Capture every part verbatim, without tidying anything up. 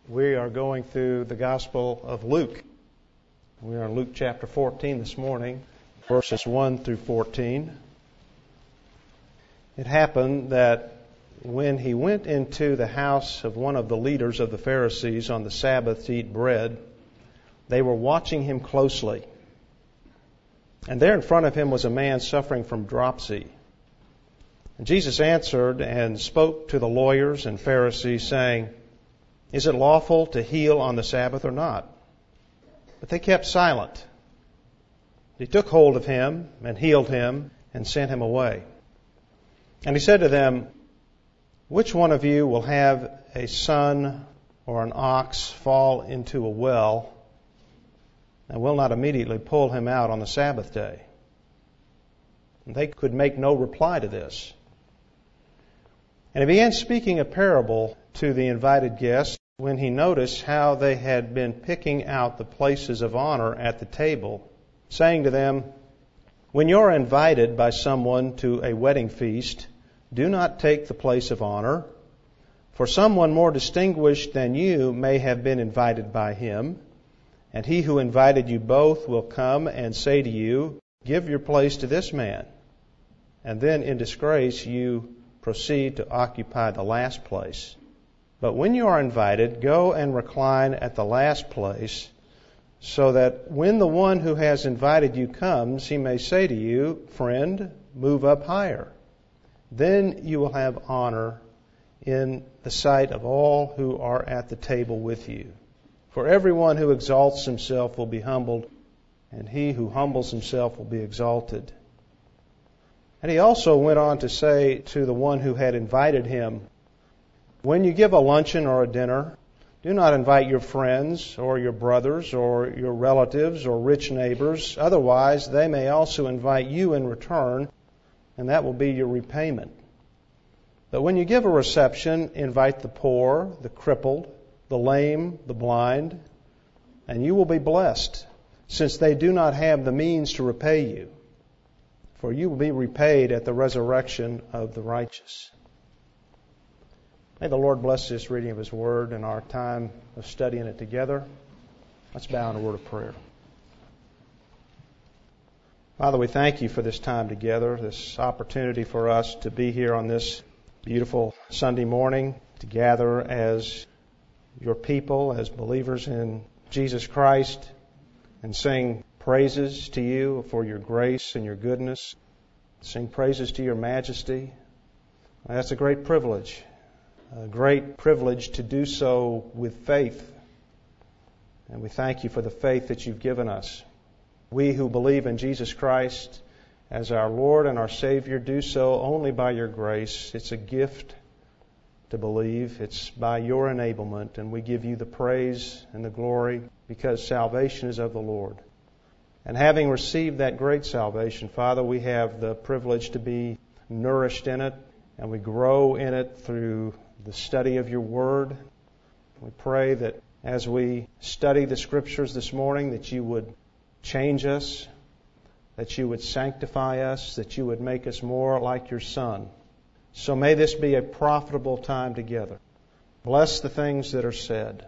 We are going through the Gospel of Luke. We are in Luke chapter fourteen this morning, verses one through fourteen. It happened that when he went into the house of one of the leaders of the Pharisees on the Sabbath to eat bread, they were watching him closely. And there in front of him was a man suffering from dropsy. And Jesus answered and spoke to the lawyers and Pharisees, saying, "Is it lawful to heal on the Sabbath or not?" But they kept silent. He took hold of him and healed him and sent him away. And he said to them, "Which one of you will have a son or an ox fall into a well and will not immediately pull him out on the Sabbath day?" And they could make no reply to this. And he began speaking a parable to the invited guests when he noticed how they had been picking out the places of honor at the table, saying to them, "When you are invited by someone to a wedding feast, do not take the place of honor, for someone more distinguished than you may have been invited by him, and he who invited you both will come and say to you, 'Give your place to this man,' and then in disgrace you proceed to occupy the last place. But when you are invited, go and recline at the last place, so that when the one who has invited you comes, he may say to you, 'Friend, move up higher.' Then you will have honor in the sight of all who are at the table with you. For everyone who exalts himself will be humbled, and he who humbles himself will be exalted." And he also went on to say to the one who had invited him, "When you give a luncheon or a dinner, do not invite your friends or your brothers or your relatives or rich neighbors. Otherwise, they may also invite you in return, and that will be your repayment. But when you give a reception, invite the poor, the crippled, the lame, the blind, and you will be blessed, since they do not have the means to repay you. For you will be repaid at the resurrection of the righteous." May the Lord bless this reading of His Word and our time of studying it together. Let's bow in a word of prayer. Father, we thank You for this time together, this opportunity for us to be here on this beautiful Sunday morning, to gather as Your people, as believers in Jesus Christ, and sing praises to You for Your grace and Your goodness, sing praises to Your majesty. That's a great privilege. A great privilege to do so with faith. And we thank You for the faith that You've given us. We who believe in Jesus Christ as our Lord and our Savior do so only by Your grace. It's a gift to believe. It's by Your enablement, and we give You the praise and the glory because salvation is of the Lord. And having received that great salvation, Father, we have the privilege to be nourished in it, and we grow in it through the study of Your Word. We pray that as we study the Scriptures this morning, that You would change us, that You would sanctify us, that You would make us more like Your Son. So may this be a profitable time together. Bless the things that are said.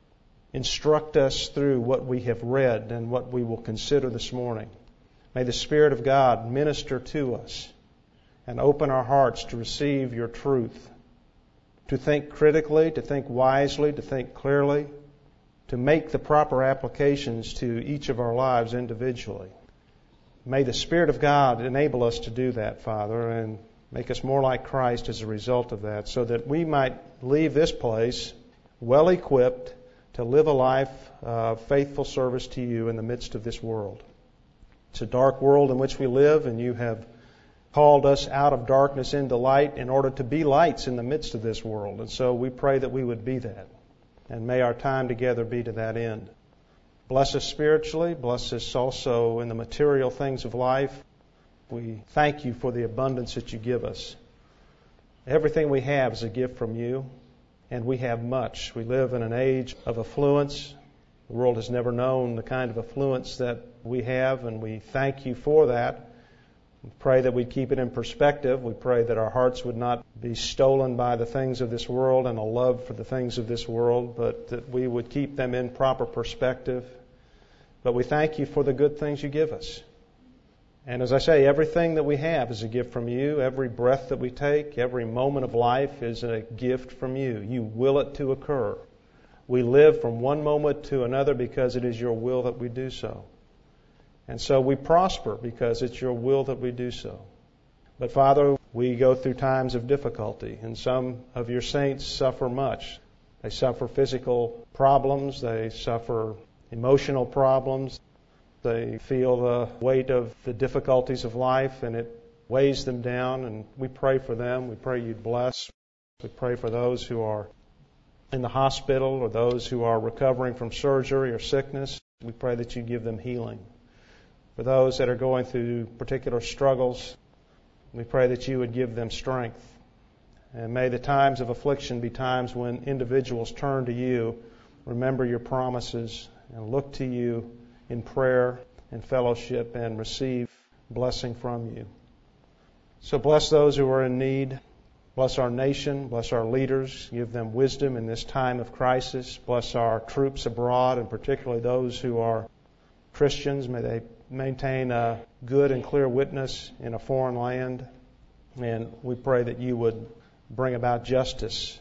Instruct us through what we have read and what we will consider this morning. May the Spirit of God minister to us and open our hearts to receive Your truth, to think critically, to think wisely, to think clearly, to make the proper applications to each of our lives individually. May the Spirit of God enable us to do that, Father, and make us more like Christ as a result of that, so that we might leave this place well equipped to live a life of faithful service to You in the midst of this world. It's a dark world in which we live, and You have called us out of darkness into light in order to be lights in the midst of this world. And so we pray that we would be that. And may our time together be to that end. Bless us spiritually. Bless us also in the material things of life. We thank You for the abundance that You give us. Everything we have is a gift from You, and we have much. We live in an age of affluence. The world has never known the kind of affluence that we have, and we thank You for that. We pray that we'd keep it in perspective. We pray that our hearts would not be stolen by the things of this world and a love for the things of this world, but that we would keep them in proper perspective. But we thank you for the good things you give us. And as I say, everything that we have is a gift from you. Every breath that we take, every moment of life is a gift from you. You will it to occur. We live from one moment to another because it is your will that we do so. And so we prosper because it's your will that we do so. But Father, we go through times of difficulty, and some of your saints suffer much. They suffer physical problems, they suffer emotional problems, they feel the weight of the difficulties of life, and it weighs them down, and we pray for them. We pray you'd bless. We pray for those who are in the hospital or those who are recovering from surgery or sickness. We pray that you give them healing. For those that are going through particular struggles, we pray that you would give them strength. And may the times of affliction be times when individuals turn to you, remember your promises, and look to you in prayer and fellowship and receive blessing from you. So bless those who are in need. Bless our nation. Bless our leaders. Give them wisdom in this time of crisis. Bless our troops abroad, and particularly those who are Christians. May they maintain a good and clear witness in a foreign land. And we pray that you would bring about justice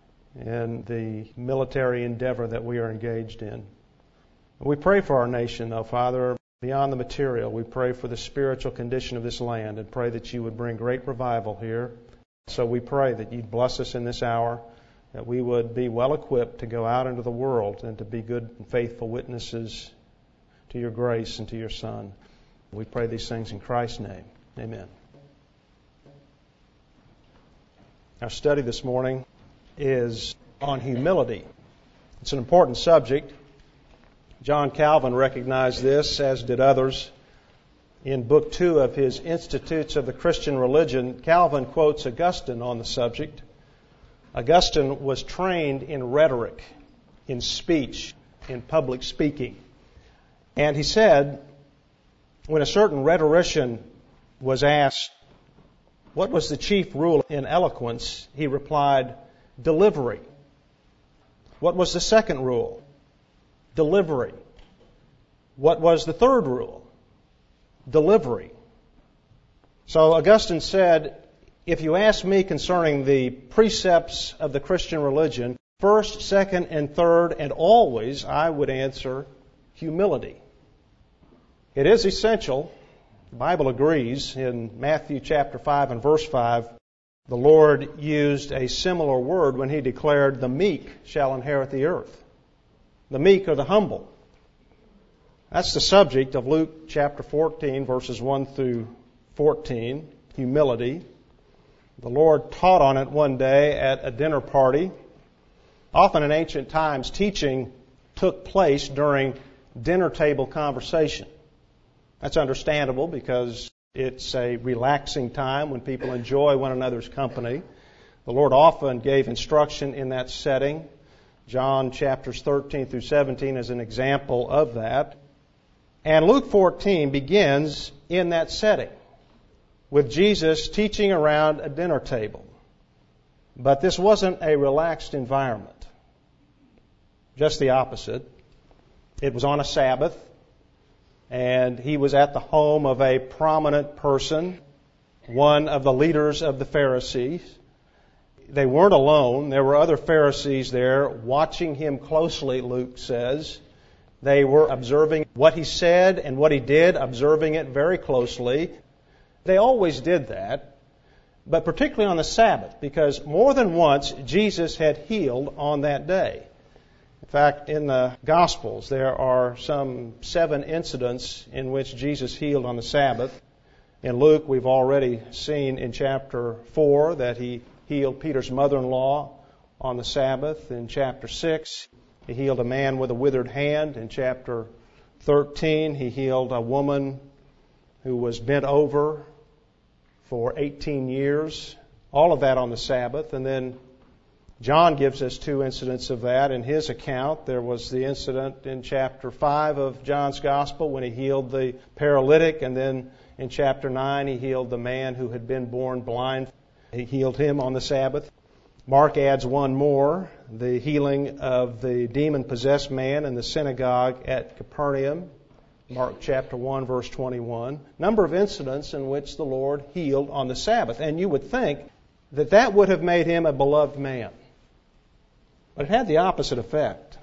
in the military endeavor that we are engaged in. We pray for our nation, though, Father, beyond the material. We pray for the spiritual condition of this land and pray that you would bring great revival here. So we pray that you'd bless us in this hour, that we would be well equipped to go out into the world and to be good and faithful witnesses to your grace and to your Son. We pray these things in Christ's name. Amen. Our study this morning is on humility. It's an important subject. John Calvin recognized this, as did others. In Book Two of his Institutes of the Christian Religion, Calvin quotes Augustine on the subject. Augustine was trained in rhetoric, in speech, in public speaking. And he said, when a certain rhetorician was asked, what was the chief rule in eloquence? He replied, delivery. What was the second rule? Delivery. What was the third rule? Delivery. So Augustine said, if you ask me concerning the precepts of the Christian religion, first, second, and third, and always, I would answer humility. It is essential. The Bible agrees. In Matthew chapter five and verse five, the Lord used a similar word when He declared, the meek shall inherit the earth. The meek are the humble. That's the subject of Luke chapter fourteen, verses one through fourteen, humility. The Lord taught on it one day at a dinner party. Often in ancient times, teaching took place during dinner table conversation. That's understandable because it's a relaxing time when people enjoy one another's company. The Lord often gave instruction in that setting. John chapters thirteen through seventeen is an example of that. And Luke fourteen begins in that setting with Jesus teaching around a dinner table. But this wasn't a relaxed environment. Just the opposite. It was on a Sabbath, and he was at the home of a prominent person, one of the leaders of the Pharisees. They weren't alone. There were other Pharisees there watching him closely, Luke says. They were observing what he said and what he did, observing it very closely. They always did that, but particularly on the Sabbath, because more than once Jesus had healed on that day. In fact, in the Gospels, there are some seven incidents in which Jesus healed on the Sabbath. In Luke, we've already seen in chapter four that he healed Peter's mother-in-law on the Sabbath. In chapter six, he healed a man with a withered hand. In chapter thirteen, he healed a woman who was bent over for eighteen years. All of that on the Sabbath. And then John gives us two incidents of that in his account. There was the incident in chapter five of John's Gospel when he healed the paralytic, and then In chapter nine, He healed the man who had been born blind. He healed him on the Sabbath. Mark adds one more, the healing of the demon-possessed man in the synagogue at Capernaum. Mark chapter one, verse twenty-one. Number of incidents in which the Lord healed on the Sabbath. And you would think that that would have made Him a beloved man. But it had the opposite effect.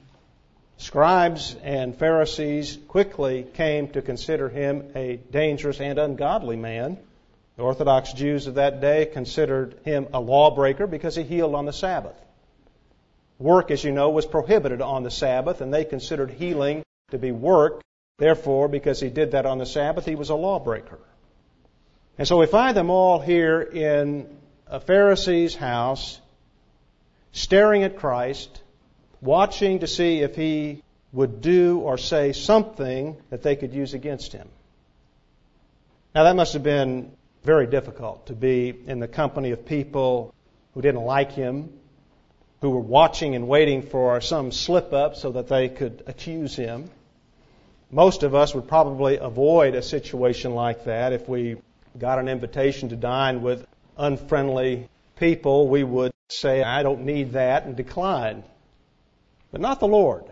Scribes and Pharisees quickly came to consider Him a dangerous and ungodly man. The Orthodox Jews of that day considered Him a lawbreaker because He healed on the Sabbath. Work, as you know, was prohibited on the Sabbath, and they considered healing to be work. Therefore, because He did that on the Sabbath, He was a lawbreaker. And so we find them all here in a Pharisee's house, staring at Christ, watching to see if He would do or say something that they could use against Him. Now that must have been very difficult to be in the company of people who didn't like Him, who were watching and waiting for some slip-up so that they could accuse Him. Most of us would probably avoid a situation like that. If we got an invitation to dine with unfriendly people, we would say, I don't need that, and decline. But not the Lord.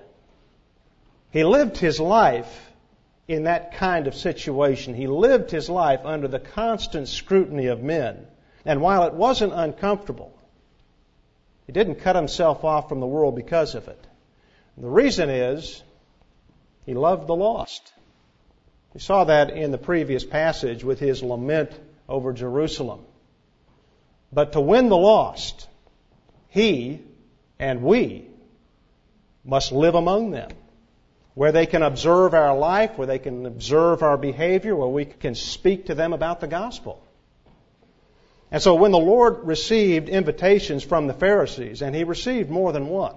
He lived His life in that kind of situation. He lived His life under the constant scrutiny of men. And while it wasn't uncomfortable, He didn't cut Himself off from the world because of it. And the reason is, He loved the lost. We saw that in the previous passage with His lament over Jerusalem. But to win the lost, He and we must live among them, where they can observe our life, where they can observe our behavior, where we can speak to them about the gospel. And so when the Lord received invitations from the Pharisees, and He received more than one,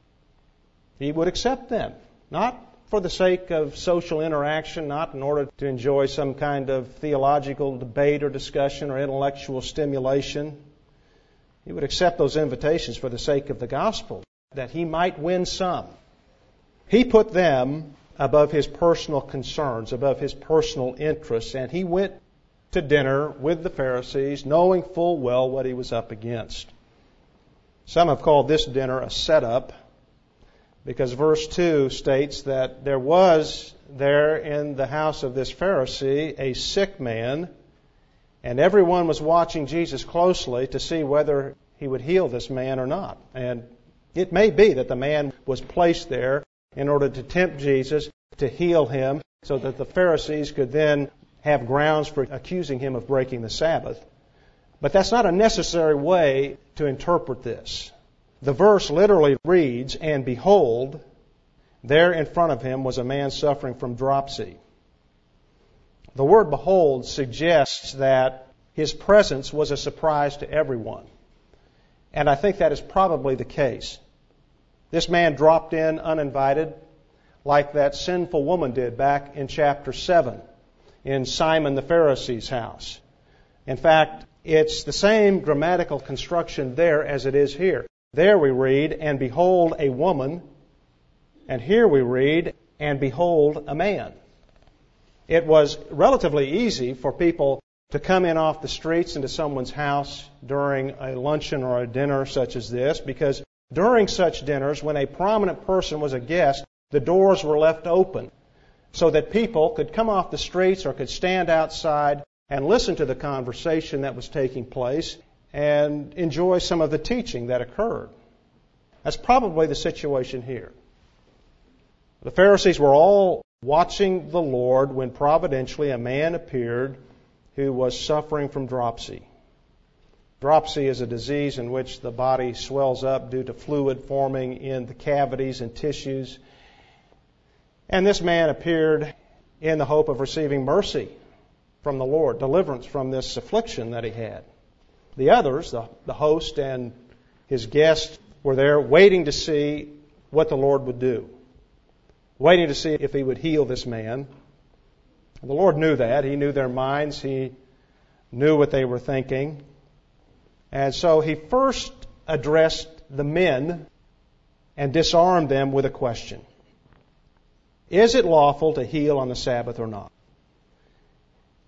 He would accept them, not for the sake of social interaction, not in order to enjoy some kind of theological debate or discussion or intellectual stimulation. He would accept those invitations for the sake of the gospel, that He might win some. He put them above His personal concerns, above His personal interests, and He went to dinner with the Pharisees, knowing full well what He was up against. Some have called this dinner a setup, because verse two states that there was there in the house of this Pharisee a sick man, and everyone was watching Jesus closely to see whether He would heal this man or not. And it may be that the man was placed there in order to tempt Jesus to heal him, so that the Pharisees could then have grounds for accusing Him of breaking the Sabbath. But that's not a necessary way to interpret this. The verse literally reads, and behold, there in front of him was a man suffering from dropsy. The word behold suggests that His presence was a surprise to everyone. And I think that is probably the case. This man dropped in uninvited, like that sinful woman did back in chapter seven in Simon the Pharisee's house. In fact, it's the same grammatical construction there as it is here. There we read, and behold a woman, and here we read, and behold a man. It was relatively easy for people to come in off the streets into someone's house during a luncheon or a dinner such as this, because during such dinners, when a prominent person was a guest, the doors were left open so that people could come off the streets or could stand outside and listen to the conversation that was taking place and enjoy some of the teaching that occurred. That's probably the situation here. The Pharisees were all watching the Lord when providentially a man appeared who was suffering from dropsy. Dropsy is a disease in which the body swells up due to fluid forming in the cavities and tissues. And this man appeared in the hope of receiving mercy from the Lord, deliverance from this affliction that he had. The others, the, the host and his guest, were there waiting to see what the Lord would do, waiting to see if He would heal this man. The Lord knew that. He knew their minds. He knew what they were thinking. And so He first addressed the men and disarmed them with a question. Is it lawful to heal on the Sabbath or not?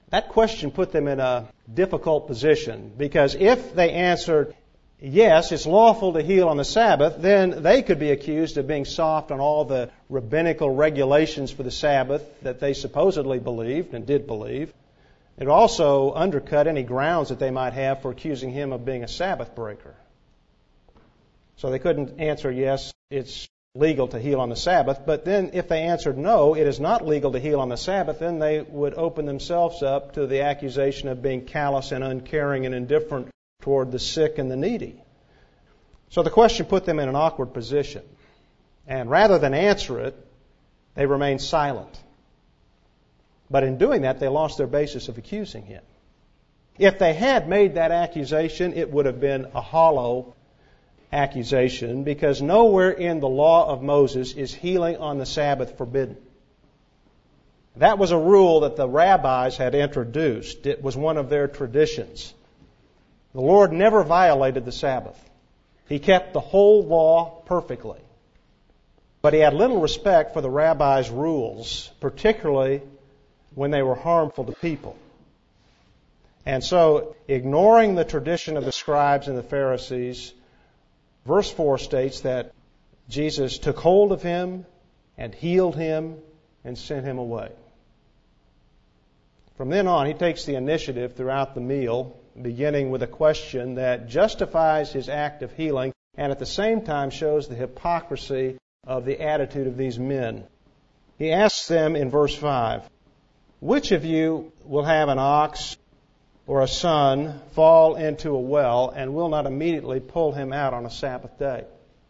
That question put them in a difficult position, because if they answered, yes, it's lawful to heal on the Sabbath, then they could be accused of being soft on all the rabbinical regulations for the Sabbath that they supposedly believed and did believe. It also undercut any grounds that they might have for accusing him of being a Sabbath breaker. So they couldn't answer, yes, it's legal to heal on the Sabbath, but then if they answered no, it is not legal to heal on the Sabbath, then they would open themselves up to the accusation of being callous and uncaring and indifferent toward the sick and the needy. So the question put them in an awkward position. And rather than answer it, they remained silent. But in doing that, they lost their basis of accusing him. If they had made that accusation, it would have been a hollow accusation, because nowhere in the law of Moses is healing on the Sabbath forbidden. That was a rule that the rabbis had introduced. It was one of their traditions. The Lord never violated the Sabbath. He kept the whole law perfectly. But he had little respect for the rabbis' rules, particularly when they were harmful to people. And so, ignoring the tradition of the scribes and the Pharisees, verse four states that Jesus took hold of him and healed him and sent him away. From then on, he takes the initiative throughout the meal, beginning with a question that justifies his act of healing and at the same time shows the hypocrisy of the attitude of these men. He asks them in verse five, which of you will have an ox or a son fall into a well and will not immediately pull him out on a Sabbath day?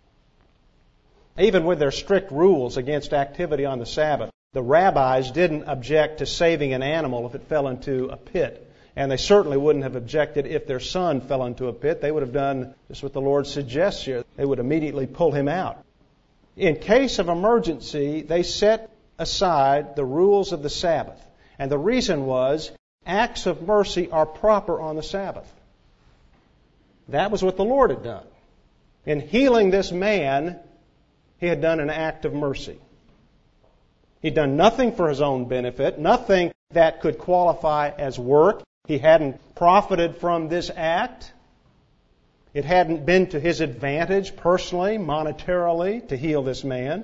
Even with their strict rules against activity on the Sabbath, the rabbis didn't object to saving an animal if it fell into a pit. And they certainly wouldn't have objected if their son fell into a pit. They would have done just what the Lord suggests here. They would immediately pull him out. In case of emergency, they set aside the rules of the Sabbath. And the reason was, acts of mercy are proper on the Sabbath. That was what the Lord had done. In healing this man, he had done an act of mercy. He'd done nothing for his own benefit, nothing that could qualify as work. He hadn't profited from this act. It hadn't been to his advantage personally, monetarily, to heal this man.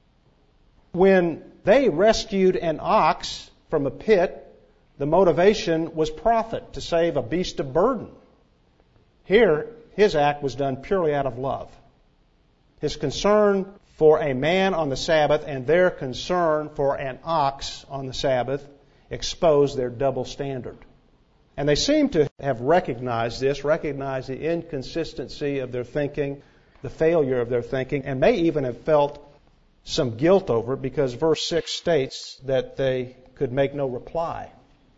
When they rescued an ox from a pit, the motivation was profit, to save a beast of burden. Here, his act was done purely out of love. His concern for a man on the Sabbath and their concern for an ox on the Sabbath exposed their double standard. And they seem to have recognized this, recognized the inconsistency of their thinking, the failure of their thinking, and may even have felt some guilt over it, because verse six states that they could make no reply.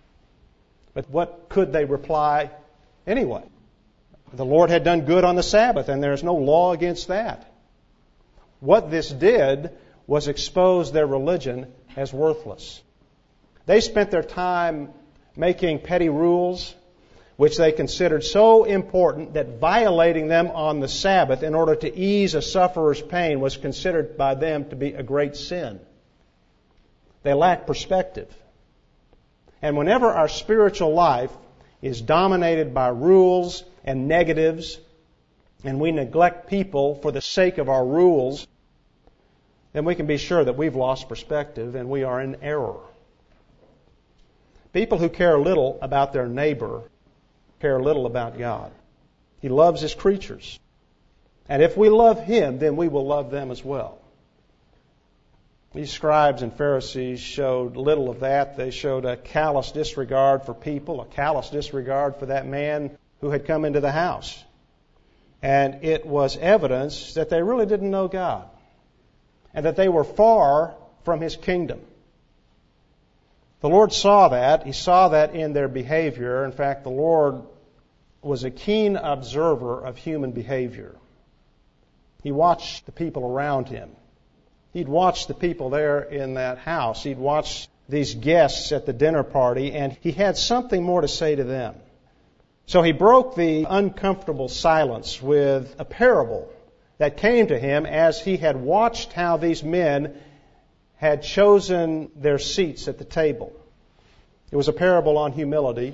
But what could they reply anyway? The Lord had done good on the Sabbath, and there is no law against that. What this did was expose their religion as worthless. They spent their time making petty rules which they considered so important that violating them on the Sabbath in order to ease a sufferer's pain was considered by them to be a great sin. They lacked perspective. And whenever our spiritual life is dominated by rules and negatives, and we neglect people for the sake of our rules, then we can be sure that we've lost perspective and we are in error. People who care little about their neighbor care little about God. He loves His creatures. And if we love Him, then we will love them as well. These scribes and Pharisees showed little of that. They showed a callous disregard for people, a callous disregard for that man who had come into the house. And it was evidence that they really didn't know God, and that they were far from His kingdom. The Lord saw that. He saw that in their behavior. In fact, the Lord was a keen observer of human behavior. He watched the people around Him. He'd watched the people there in that house. He'd watched these guests at the dinner party, and He had something more to say to them. So He broke the uncomfortable silence with a parable that came to Him as He had watched how these men had chosen their seats at the table. It was a parable on humility,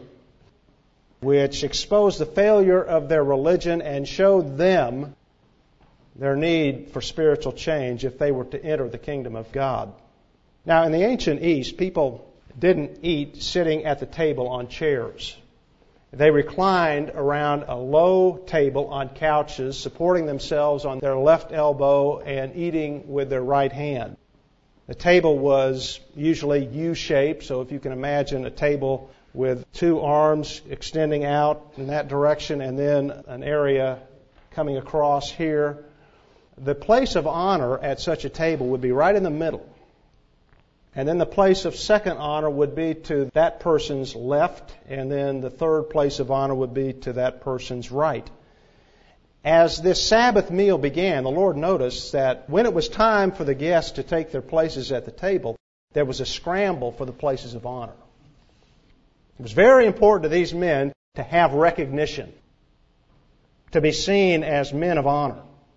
which exposed the failure of their religion and showed them their need for spiritual change if they were to enter the kingdom of God. Now, in the ancient East, people didn't eat sitting at the table on chairs. They reclined around a low table on couches, supporting themselves on their left elbow and eating with their right hand. The table was usually U-shaped, so if you can imagine a table with two arms extending out in that direction and then an area coming across here, the place of honor at such a table would be right in the middle. And then the place of second honor would be to that person's left, and then the third place of honor would be to that person's right. As this Sabbath meal began, the Lord noticed that when it was time for the guests to take their places at the table, there was a scramble for the places of honor. It was very important to these men to have recognition, to be seen as men of honor.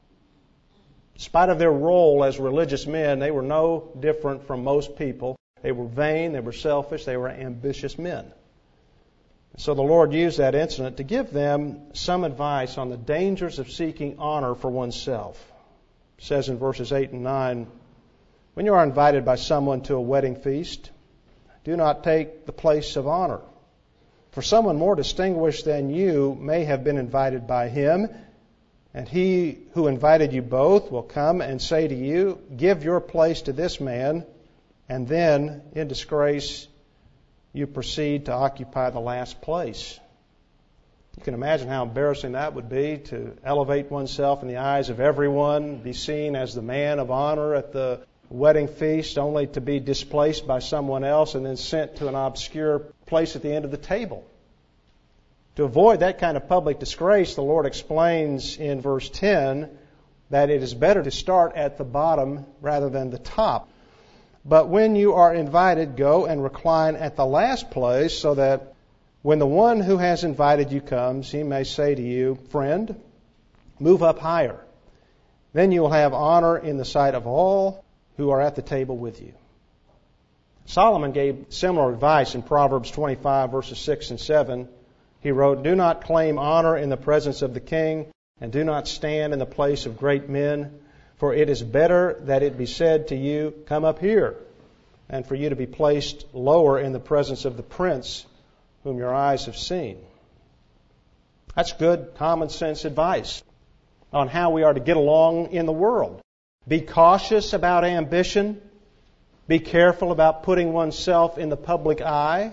In spite of their role as religious men, they were no different from most people. They were vain, they were selfish, they were ambitious men. So the Lord used that incident to give them some advice on the dangers of seeking honor for oneself. It says in verses eight and nine, when you are invited by someone to a wedding feast, do not take the place of honor. For someone more distinguished than you may have been invited by him, and he who invited you both will come and say to you, give your place to this man, and then, in disgrace, you proceed to occupy the last place. You can imagine how embarrassing that would be, to elevate oneself in the eyes of everyone, be seen as the man of honor at the wedding feast, only to be displaced by someone else and then sent to an obscure place at the end of the table. To avoid that kind of public disgrace, the Lord explains in verse ten that it is better to start at the bottom rather than the top. But when you are invited, go and recline at the last place, so that when the one who has invited you comes, he may say to you, friend, move up higher. Then you will have honor in the sight of all who are at the table with you. Solomon gave similar advice in Proverbs twenty-five, verses six and seven. He wrote, do not claim honor in the presence of the king, and do not stand in the place of great men, for it is better that it be said to you, come up here, and for you to be placed lower in the presence of the prince whom your eyes have seen. That's good common sense advice on how we are to get along in the world. Be cautious about ambition. Be careful about putting oneself in the public eye.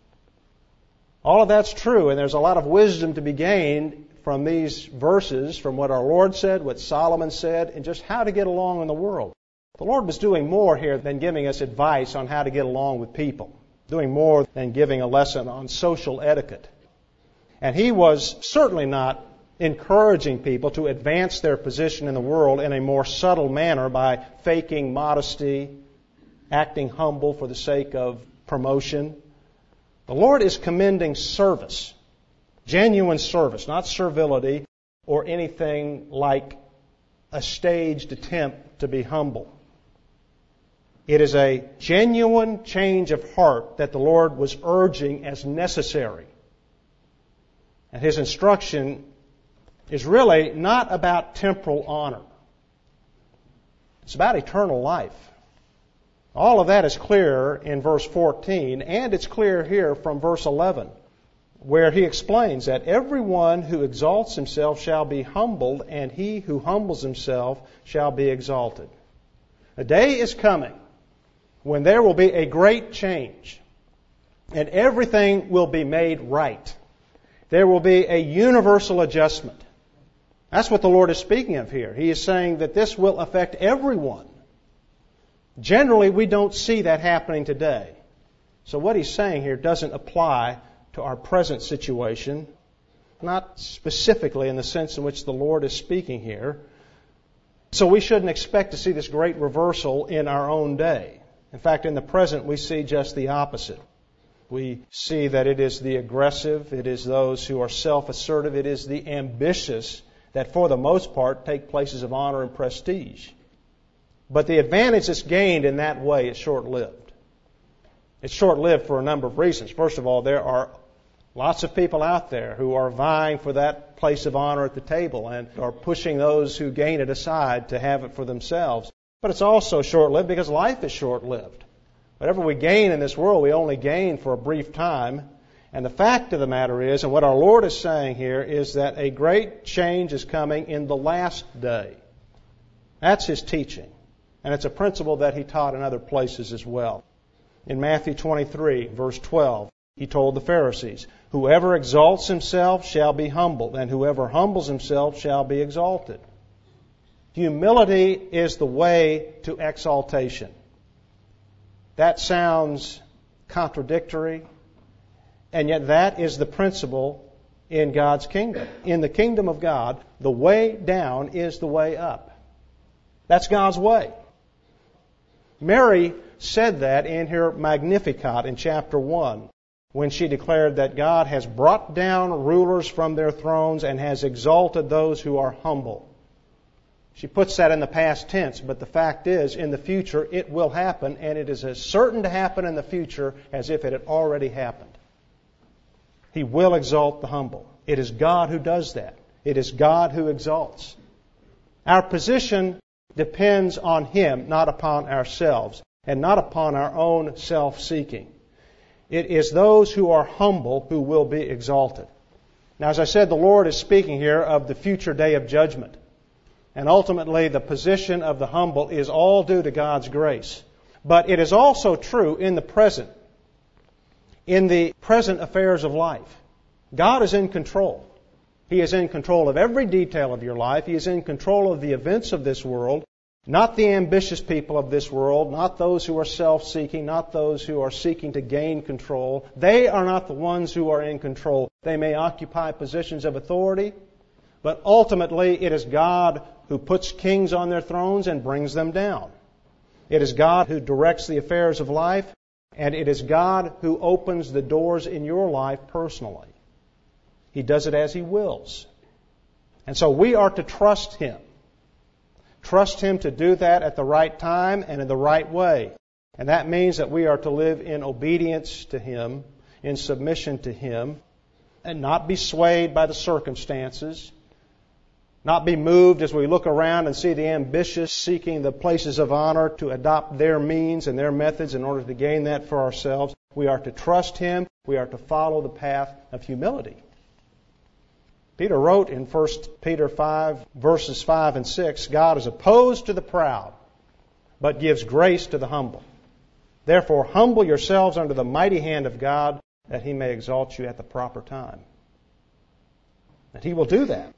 All of that's true, and there's a lot of wisdom to be gained from these verses, from what our Lord said, what Solomon said, and just how to get along in the world. The Lord was doing more here than giving us advice on how to get along with people, doing more than giving a lesson on social etiquette. And He was certainly not encouraging people to advance their position in the world in a more subtle manner by faking modesty, acting humble for the sake of promotion. The Lord is commending service, genuine service, not servility or anything like a staged attempt to be humble. It is a genuine change of heart that the Lord was urging as necessary. And His instruction is really not about temporal honor. It's about eternal life. All of that is clear in verse fourteen, and it's clear here from verse eleven, where He explains that everyone who exalts himself shall be humbled, and he who humbles himself shall be exalted. A day is coming when there will be a great change, and everything will be made right. There will be a universal adjustment. That's what the Lord is speaking of here. He is saying that this will affect everyone. Generally, we don't see that happening today. So what He's saying here doesn't apply to our present situation, not specifically in the sense in which the Lord is speaking here. So we shouldn't expect to see this great reversal in our own day. In fact, in the present, we see just the opposite. We see that it is the aggressive, it is those who are self-assertive, it is the ambitious that for the most part take places of honor and prestige. But the advantage that's gained in that way is short-lived. It's short-lived for a number of reasons. First of all, there are lots of people out there who are vying for that place of honor at the table and are pushing those who gain it aside to have it for themselves. But it's also short-lived because life is short-lived. Whatever we gain in this world, we only gain for a brief time. And the fact of the matter is, and what our Lord is saying here, is that a great change is coming in the last day. That's His teaching. And it's a principle that He taught in other places as well. In Matthew twenty-three, verse twelve, He told the Pharisees, "Whoever exalts himself shall be humbled, and whoever humbles himself shall be exalted." Humility is the way to exaltation. That sounds contradictory, and yet that is the principle in God's kingdom. In the kingdom of God, the way down is the way up. That's God's way. Mary said that in her Magnificat in chapter one, when she declared that God has brought down rulers from their thrones and has exalted those who are humble. She puts that in the past tense, but the fact is, in the future, it will happen, and it is as certain to happen in the future as if it had already happened. He will exalt the humble. It is God who does that. It is God who exalts. Our position depends on Him, not upon ourselves, and not upon our own self-seeking. It is those who are humble who will be exalted. Now, as I said, the Lord is speaking here of the future day of judgment. And ultimately, the position of the humble is all due to God's grace. But it is also true in the present, in the present affairs of life. God is in control. He is in control of every detail of your life. He is in control of the events of this world, not the ambitious people of this world, not those who are self-seeking, not those who are seeking to gain control. They are not the ones who are in control. They may occupy positions of authority, but ultimately it is God who puts kings on their thrones and brings them down. It is God who directs the affairs of life, and it is God who opens the doors in your life personally. He does it as He wills. And so we are to trust Him. Trust Him to do that at the right time and in the right way. And that means that we are to live in obedience to Him, in submission to Him, and not be swayed by the circumstances, not be moved as we look around and see the ambitious seeking the places of honor to adopt their means and their methods in order to gain that for ourselves. We are to trust Him. We are to follow the path of humility. Peter wrote in First Peter five, verses five and six, "God is opposed to the proud, but gives grace to the humble. Therefore, humble yourselves under the mighty hand of God, that He may exalt you at the proper time." And He will do that.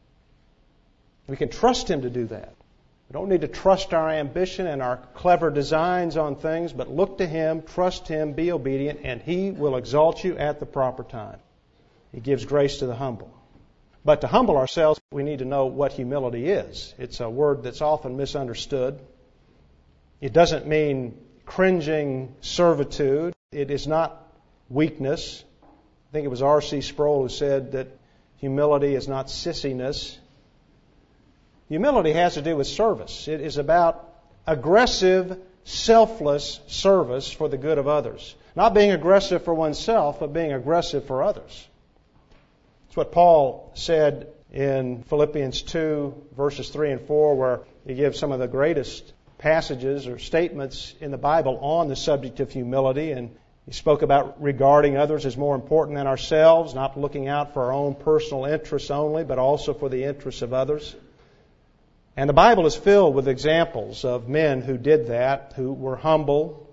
We can trust Him to do that. We don't need to trust our ambition and our clever designs on things, but look to Him, trust Him, be obedient, and He will exalt you at the proper time. He gives grace to the humble. But to humble ourselves, we need to know what humility is. It's a word that's often misunderstood. It doesn't mean cringing servitude. It is not weakness. I think it was R C Sproul who said that humility is not sissiness. Humility has to do with service. It is about aggressive, selfless service for the good of others. Not being aggressive for oneself, but being aggressive for others. It's what Paul said in Philippians two, verses three and four, where he gives some of the greatest passages or statements in the Bible on the subject of humility. And he spoke about regarding others as more important than ourselves, not looking out for our own personal interests only, but also for the interests of others. And the Bible is filled with examples of men who did that, who were humble,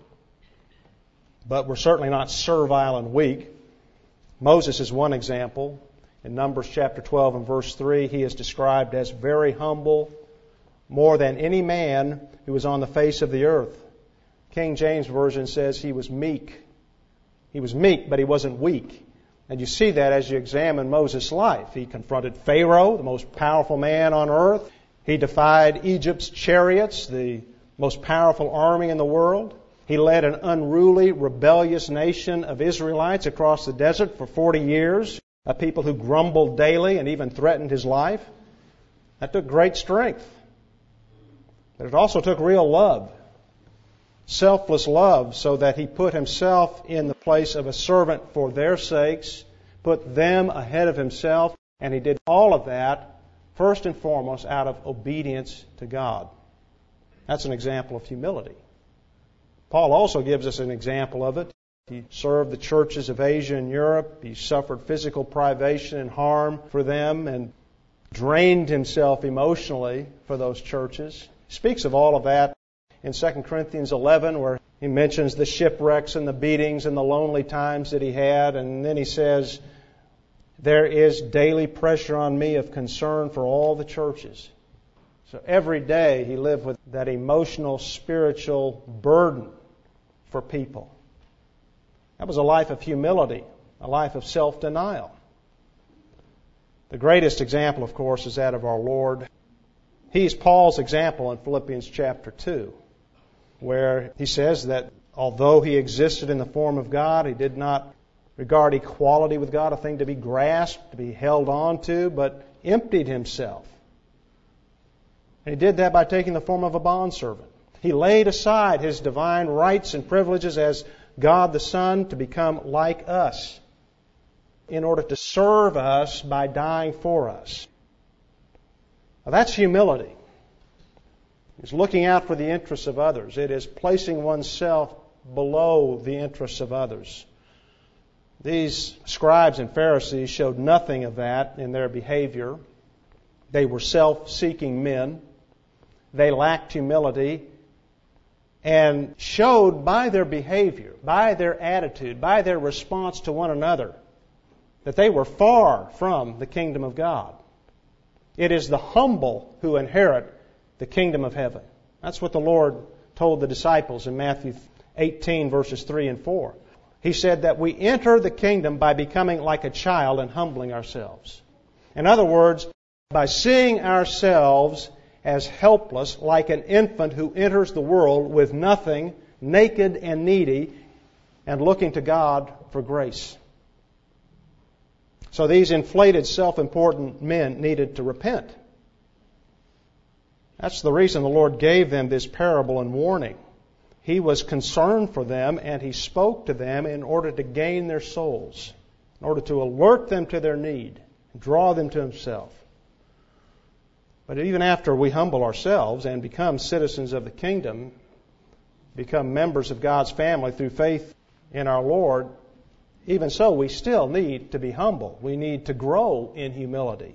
but were certainly not servile and weak. Moses is one example. In Numbers chapter twelve and verse three, he is described as very humble, more than any man who was on the face of the earth. King James Version says he was meek. He was meek, but he wasn't weak. And you see that as you examine Moses' life. He confronted Pharaoh, the most powerful man on earth. He defied Egypt's chariots, the most powerful army in the world. He led an unruly, rebellious nation of Israelites across the desert for forty years, a people who grumbled daily and even threatened his life. That took great strength. But it also took real love. selfless love, so that He put Himself in the place of a servant for their sakes, put them ahead of Himself, and He did all of that first and foremost out of obedience to God. That's an example of humility. Paul also gives us an example of it. He served the churches of Asia and Europe. He suffered physical privation and harm for them and drained himself emotionally for those churches. He speaks of all of that in Second Corinthians eleven, where he mentions the shipwrecks and the beatings and the lonely times that he had. And then he says, there is daily pressure on me of concern for all the churches. So every day he lived with that emotional, spiritual burden for people. That was a life of humility, a life of self-denial. The greatest example, of course, is that of our Lord. He's Paul's example in Philippians chapter two, where he says that although he existed in the form of God, he did not regard equality with God a thing to be grasped, to be held on to, but emptied himself. And he did that by taking the form of a bondservant. He laid aside his divine rights and privileges as God the Son to become like us in order to serve us by dying for us. Now, that's humility. It's looking out for the interests of others. It is placing oneself below the interests of others. These scribes and Pharisees showed nothing of that in their behavior. They were self-seeking men. They lacked humility and showed by their behavior, by their attitude, by their response to one another, that they were far from the kingdom of God. It is the humble who inherit the kingdom of heaven. That's what the Lord told the disciples in Matthew eighteen, verses three and four. He said that we enter the kingdom by becoming like a child and humbling ourselves. In other words, by seeing ourselves as helpless, like an infant who enters the world with nothing, naked and needy, and looking to God for grace. So these inflated, self-important men needed to repent. That's the reason the Lord gave them this parable and warning. He was concerned for them, and He spoke to them in order to gain their souls, in order to alert them to their need, draw them to Himself. But even after we humble ourselves and become citizens of the kingdom, become members of God's family through faith in our Lord, even so, we still need to be humble. We need to grow in humility.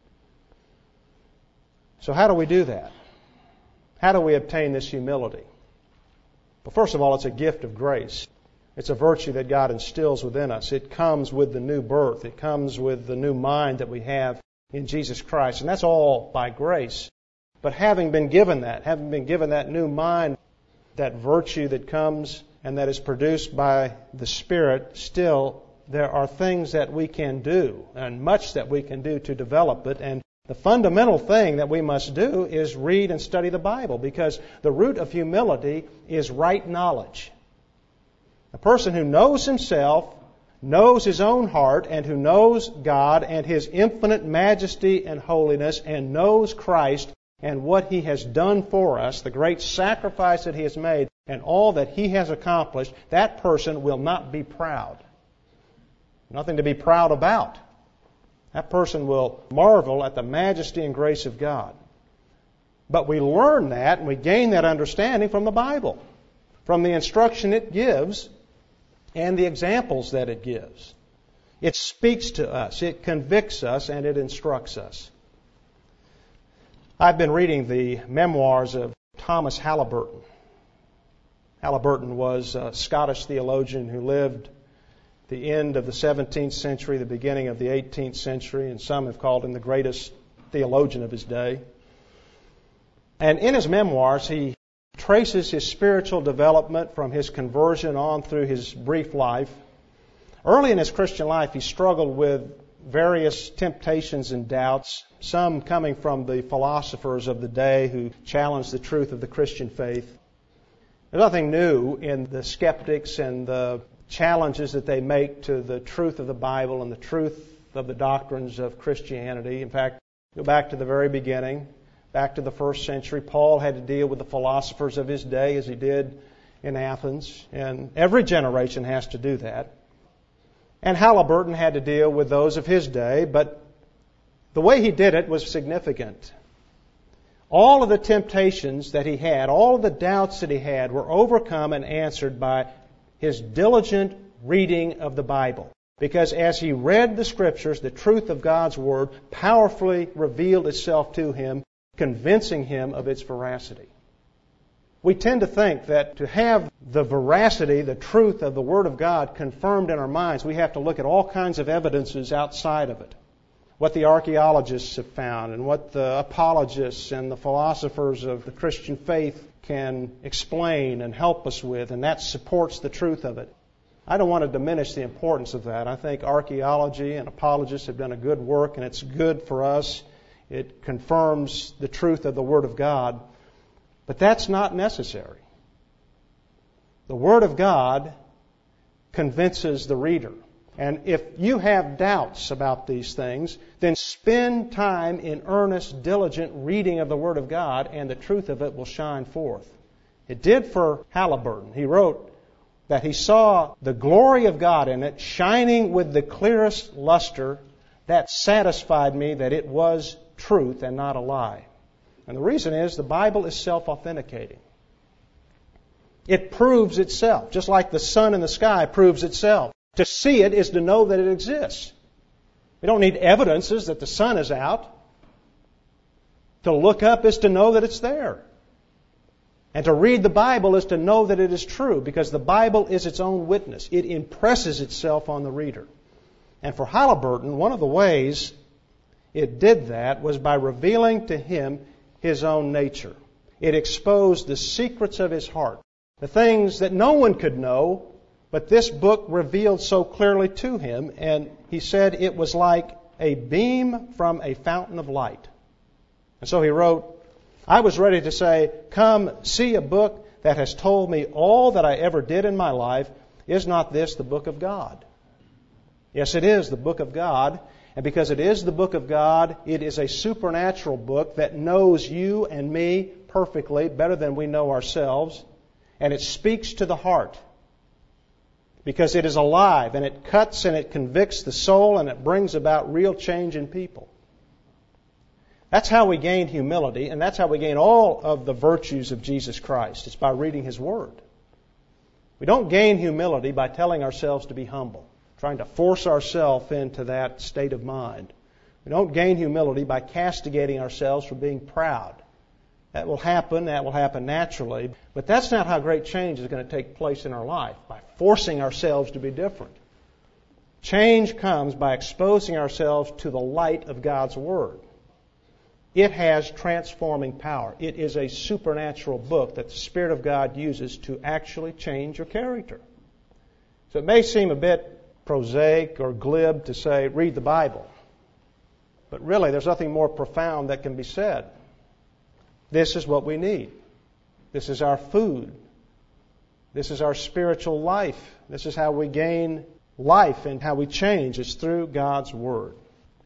So how do we do that? How do we obtain this humility? Well, first of all, it's a gift of grace. It's a virtue that God instills within us. It comes with the new birth. It comes with the new mind that we have in Jesus Christ. And that's all by grace. But having been given that, having been given that new mind, that virtue that comes and that is produced by the Spirit, still there are things that we can do and much that we can do to develop it. And the fundamental thing that we must do is read and study the Bible, because the root of humility is right knowledge. A person who knows himself, knows his own heart, and who knows God and His infinite majesty and holiness, and knows Christ and what He has done for us, the great sacrifice that He has made, and all that He has accomplished, that person will not be proud. Nothing to be proud about. That person will marvel at the majesty and grace of God. But we learn that and we gain that understanding from the Bible, from the instruction it gives and the examples that it gives. It speaks to us, it convicts us, and it instructs us. I've been reading the memoirs of Thomas Halliburton. Halliburton was a Scottish theologian who lived the end of the seventeenth century, the beginning of the eighteenth century, and some have called him the greatest theologian of his day. And in his memoirs, he traces his spiritual development from his conversion on through his brief life. Early in his Christian life, he struggled with various temptations and doubts, some coming from the philosophers of the day who challenged the truth of the Christian faith. There's nothing new in the skeptics and the challenges that they make to the truth of the Bible and the truth of the doctrines of Christianity. In fact, go back to the very beginning, back to the first century. Paul had to deal with the philosophers of his day as he did in Athens, and every generation has to do that. And Halliburton had to deal with those of his day, but the way he did it was significant. All of the temptations that he had, all of the doubts that he had were overcome and answered by his diligent reading of the Bible. Because as he read the Scriptures, the truth of God's Word powerfully revealed itself to him, convincing him of its veracity. We tend to think that to have the veracity, the truth of the Word of God confirmed in our minds, we have to look at all kinds of evidences outside of it. What the archaeologists have found and what the apologists and the philosophers of the Christian faith can explain and help us with, and that supports the truth of it. I don't want to diminish the importance of that. I think archaeology and apologists have done a good work, and it's good for us. It confirms the truth of the Word of God. But that's not necessary. The Word of God convinces the reader. And if you have doubts about these things, then spend time in earnest, diligent reading of the Word of God, and the truth of it will shine forth. It did for Halliburton. He wrote that he saw the glory of God in it shining with the clearest luster. That satisfied me that it was truth and not a lie. And the reason is the Bible is self-authenticating. It proves itself, just like the sun in the sky proves itself. To see it is to know that it exists. We don't need evidences that the sun is out. To look up is to know that it's there. And to read the Bible is to know that it is true, because the Bible is its own witness. It impresses itself on the reader. And for Halliburton, one of the ways it did that was by revealing to him his own nature. It exposed the secrets of his heart, the things that no one could know, but this book revealed so clearly to him. And he said it was like a beam from a fountain of light. And so he wrote, I was ready to say, come see a book that has told me all that I ever did in my life. Is not this the book of God? Yes, it is the book of God. And because it is the book of God, it is a supernatural book that knows you and me perfectly, better than we know ourselves. And it speaks to the heart. Because it is alive, and it cuts and it convicts the soul, and it brings about real change in people. That's how we gain humility, and that's how we gain all of the virtues of Jesus Christ. It's by reading His Word. We don't gain humility by telling ourselves to be humble, trying to force ourselves into that state of mind. We don't gain humility by castigating ourselves for being proud. That will happen, that will happen naturally, but that's not how great change is going to take place in our life, by forcing ourselves to be different. Change comes by exposing ourselves to the light of God's Word. It has transforming power. It is a supernatural book that the Spirit of God uses to actually change your character. So it may seem a bit prosaic or glib to say, read the Bible. But really, there's nothing more profound that can be said. This is what we need. This is our food. This is our spiritual life. This is how we gain life and how we change. It's through God's Word.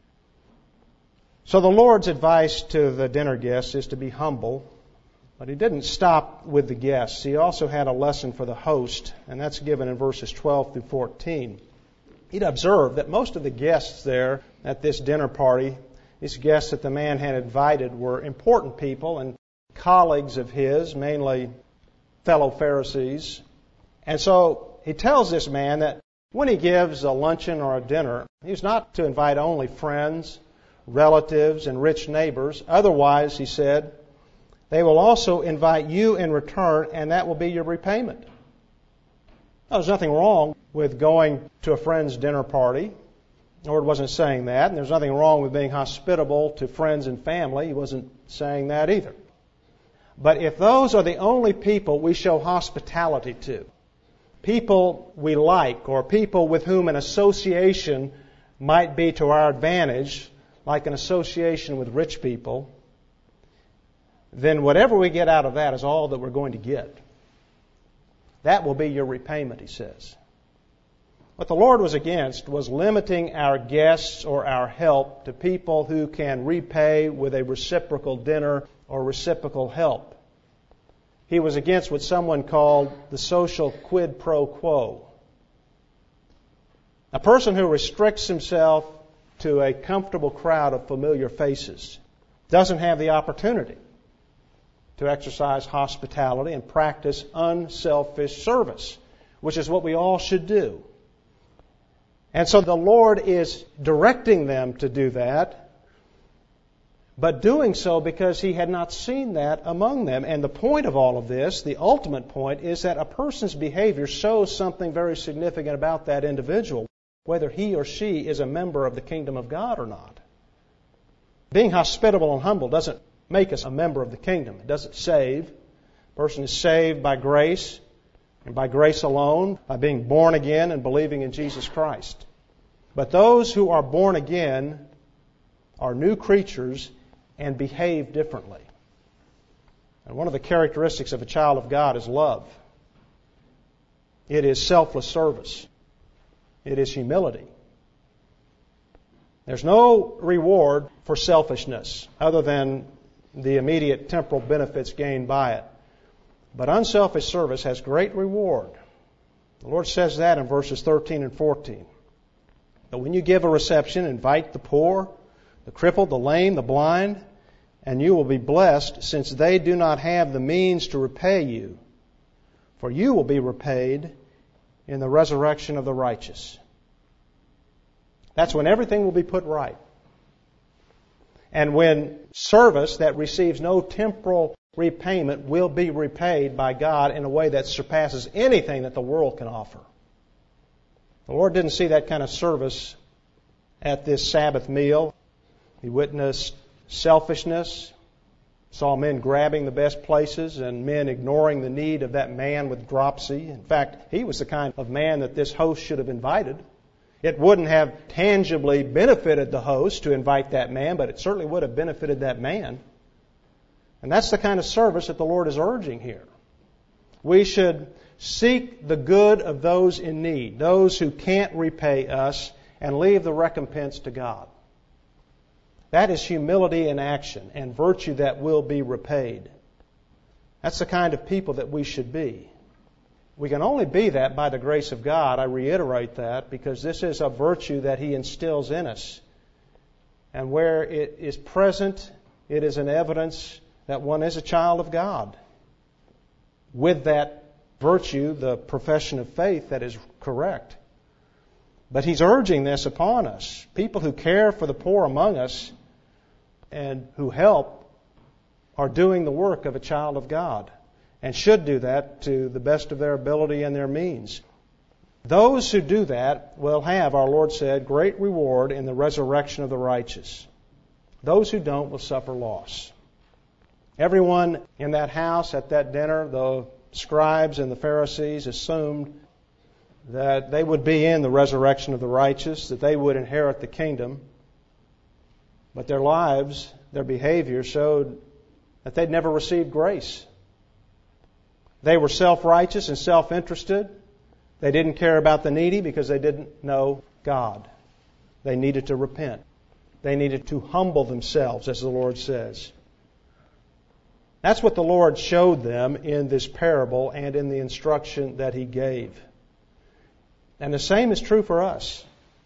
So the Lord's advice to the dinner guests is to be humble. But He didn't stop with the guests. He also had a lesson for the host, and that's given in verses twelve through fourteen. He'd observed that most of the guests there at this dinner party, these guests that the man had invited, were important people and colleagues of his, mainly fellow Pharisees. And so he tells this man that when he gives a luncheon or a dinner, he's not to invite only friends, relatives, and rich neighbors. Otherwise, he said, they will also invite you in return, and that will be your repayment. Now, there's nothing wrong with going to a friend's dinner party. The Lord wasn't saying that. And there's nothing wrong with being hospitable to friends and family. He wasn't saying that either. But if those are the only people we show hospitality to, people we like or people with whom an association might be to our advantage, like an association with rich people, then whatever we get out of that is all that we're going to get. That will be your repayment, he says. What the Lord was against was limiting our guests or our help to people who can repay with a reciprocal dinner or reciprocal help. He was against what someone called the social quid pro quo. A person who restricts himself to a comfortable crowd of familiar faces doesn't have the opportunity to exercise hospitality and practice unselfish service, which is what we all should do. And so the Lord is directing them to do that, but doing so because He had not seen that among them. And the point of all of this, the ultimate point, is that a person's behavior shows something very significant about that individual, whether he or she is a member of the kingdom of God or not. Being hospitable and humble doesn't make us a member of the kingdom. It doesn't save. A person is saved by grace, and by grace alone, by being born again and believing in Jesus Christ. But those who are born again are new creatures and behave differently. And one of the characteristics of a child of God is love. It is selfless service. It is humility. There's no reward for selfishness other than the immediate temporal benefits gained by it. But unselfish service has great reward. The Lord says that in verses thirteen and fourteen. But when you give a reception, invite the poor, the crippled, the lame, the blind, and you will be blessed, since they do not have the means to repay you. For you will be repaid in the resurrection of the righteous. That's when everything will be put right. And when service that receives no temporal repayment will be repaid by God in a way that surpasses anything that the world can offer. The Lord didn't see that kind of service at this Sabbath meal. He witnessed selfishness, saw men grabbing the best places and men ignoring the need of that man with dropsy. In fact, he was the kind of man that this host should have invited. It wouldn't have tangibly benefited the host to invite that man, but it certainly would have benefited that man. And that's the kind of service that the Lord is urging here. We should seek the good of those in need, those who can't repay us, and leave the recompense to God. That is humility in action and virtue that will be repaid. That's the kind of people that we should be. We can only be that by the grace of God. I reiterate that because this is a virtue that He instills in us. And where it is present, it is an evidence that one is a child of God. With that virtue, the profession of faith that is correct. But He's urging this upon us. People who care for the poor among us and who help are doing the work of a child of God, and should do that to the best of their ability and their means. Those who do that will have, our Lord said, great reward in the resurrection of the righteous. Those who don't will suffer loss. Everyone in that house at that dinner, the scribes and the Pharisees, assumed that they would be in the resurrection of the righteous, that they would inherit the kingdom. But their lives, their behavior showed that they'd never received grace. They were self-righteous and self-interested. They didn't care about the needy because they didn't know God. They needed to repent. They needed to humble themselves, as the Lord says. That's what the Lord showed them in this parable and in the instruction that He gave. And the same is true for us.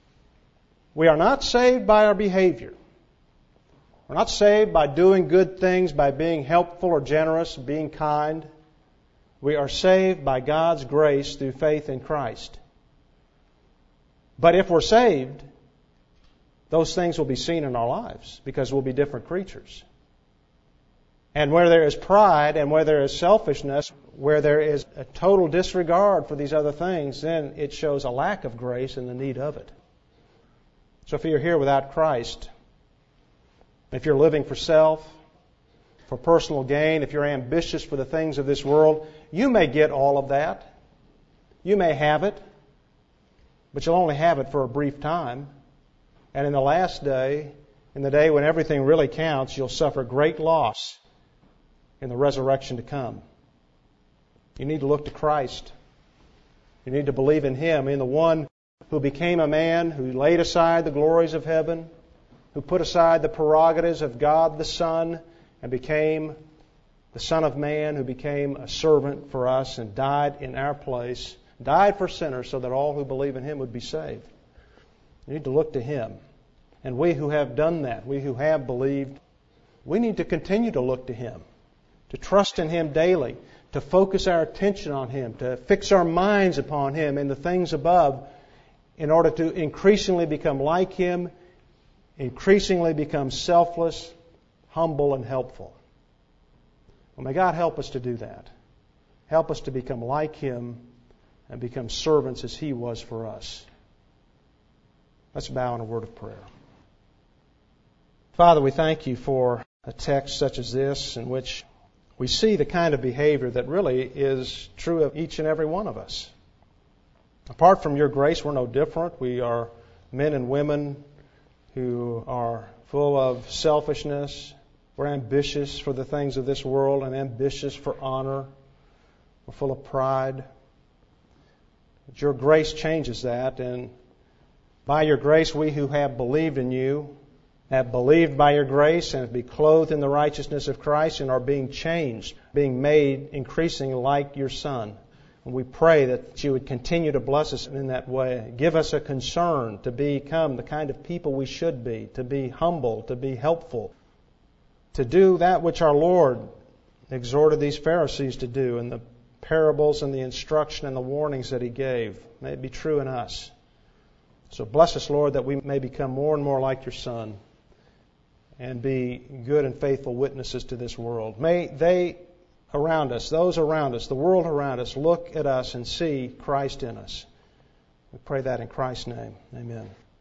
We are not saved by our behavior. We're not saved by doing good things, by being helpful or generous, being kind. We are saved by God's grace through faith in Christ. But if we're saved, those things will be seen in our lives because we'll be different creatures. And where there is pride and where there is selfishness, where there is a total disregard for these other things, then it shows a lack of grace and the need of it. So if you're here without Christ, if you're living for self, for personal gain, if you're ambitious for the things of this world, you may get all of that. You may have it, but you'll only have it for a brief time. And in the last day, in the day when everything really counts, you'll suffer great loss in the resurrection to come. You need to look to Christ. You need to believe in Him, in the one who became a man, who laid aside the glories of heaven, who put aside the prerogatives of God the Son, and became the Son of Man who became a servant for us and died in our place, died for sinners so that all who believe in Him would be saved. You need to look to Him. And we who have done that, we who have believed, we need to continue to look to Him, to trust in Him daily, to focus our attention on Him, to fix our minds upon Him and the things above in order to increasingly become like Him, increasingly become selfless, humble, and helpful. Well, may God help us to do that. Help us to become like Him and become servants as He was for us. Let's bow in a word of prayer. Father, we thank You for a text such as this in which we see the kind of behavior that really is true of each and every one of us. Apart from Your grace, we're no different. We are men and women who are full of selfishness. We're ambitious for the things of this world and ambitious for honor. We're full of pride. But Your grace changes that, and by Your grace, we who have believed in You have believed by Your grace and have been clothed in the righteousness of Christ and are being changed, being made increasingly like Your Son. And we pray that You would continue to bless us in that way. Give us a concern to become the kind of people we should be, to be humble, to be helpful, to do that which our Lord exhorted these Pharisees to do in the parables and the instruction and the warnings that He gave. May it be true in us. So bless us, Lord, that we may become more and more like Your Son and be good and faithful witnesses to this world. May they around us, those around us, the world around us, look at us and see Christ in us. We pray that in Christ's name. Amen.